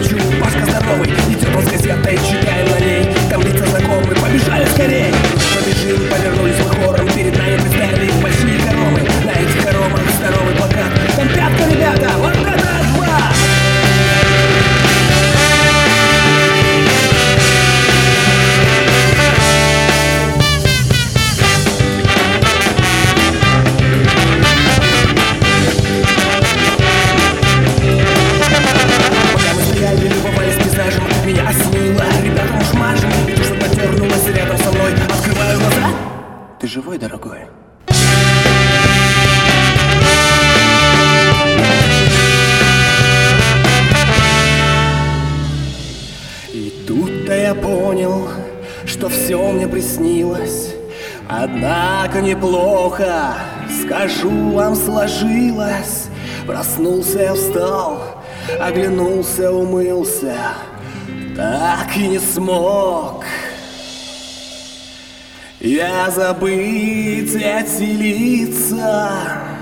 навстречу Пашка здоровый, идет он с газетой, читаем на ней. Там лица знакомые, побежали скорей. Побежим, повернулись мы хором, перед нами представили большие хоромы. На этих хоромах здоровый плакат, там пятка, ребята, вот это два! Меня осенило, ребятам уж мажем. И то, что потернулась рядом со мной. Открываю глаза. Ты живой, дорогой? И тут-то я понял, что все мне приснилось. Однако неплохо, скажу вам, сложилось. Проснулся я, встал, оглянулся, умылся. Так и не смог я забыть эти лица.